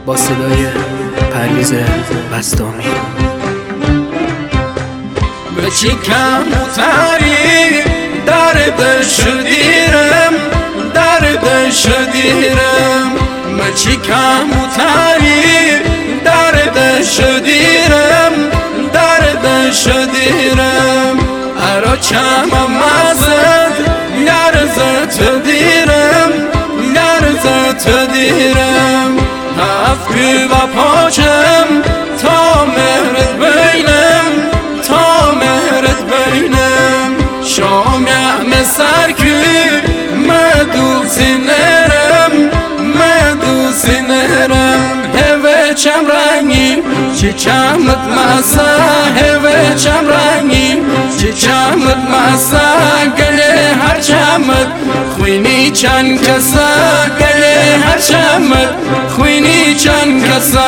با صدای پرویز بسطامی. به چی کمتری دردش دیرم، دردش دیرم، به چی کمتری دردش دیرم، دردش دیرم. ارا چمم مزد لرزت دیرم، لرزت دیرم. هفتی و پاچم تا مهرت بینم، تا مهرت بینم. شامم سرکی مدوسی نرم، مدوسی نرم. هوه چم رنگی چی چمت مسا، هوه چم رنگی چی چمت مسا. گله هر چمت خوینی چند کسا، گله هر چمت خوینی چند کسا.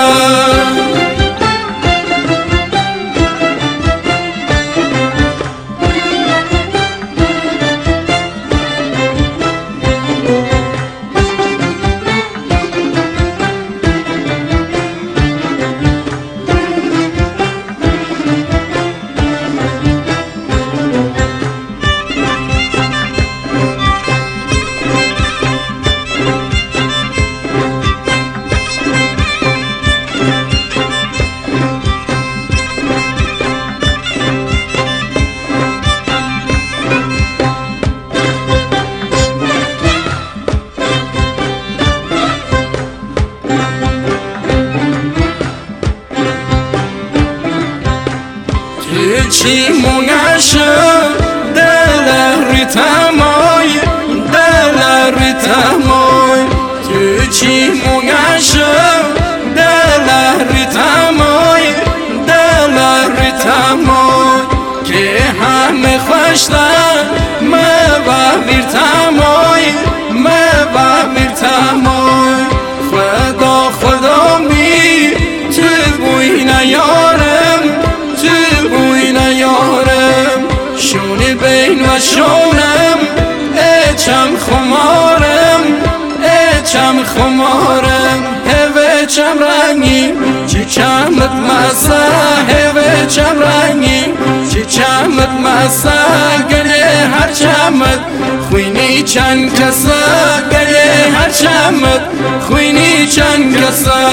چی مونشم دل ریتمای، دل ریتمای. تو چی مونشم دل ریتمای، دل ریتمای. که همه خوشتن مبابیر تمای، مبابیر تمای. خدا خدا می تو بوی نیارم، تو بوی نیارم. شونی بین و شونم اچم خمارم، اچم خمارم. هوه چم رنگی چی چمت مسا، هوه چم رنگی چی چمت مسا. گله هر چمت خوینی چند کسا، گله هر چمت خوینی چند کسا.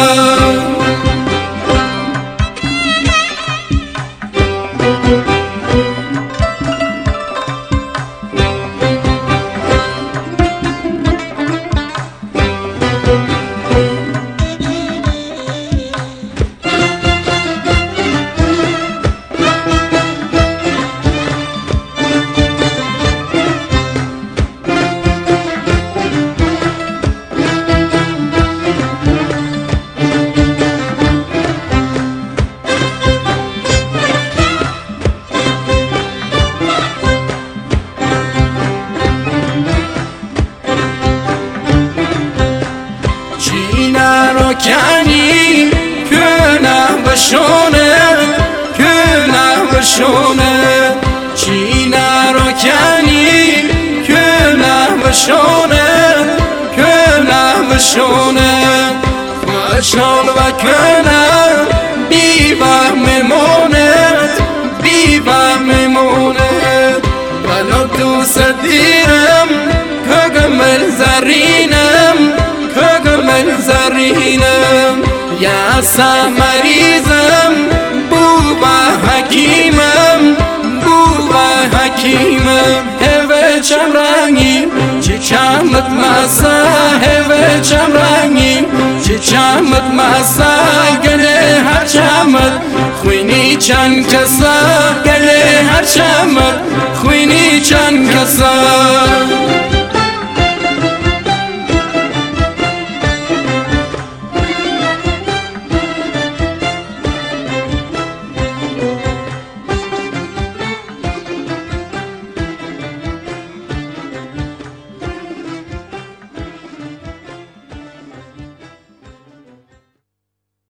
کنی کنه بشونه، کنه بشونه. چینه را کنی کنه بشونه، کنه بشونه. خوشحال و کنه بیوه میموند، بیوه میموند. ولی دوست دیرم که گمل زرینم، که گمل زرینم. یا سمریزم بوبا حکیمم، بوبا حکیمم. هوه چم رنگی چی چمت مسا، هوه چم رنگی چی چمت مسا. گله هر چمت خوینی چند کسا، گله هر چمت خوینی چند کسا.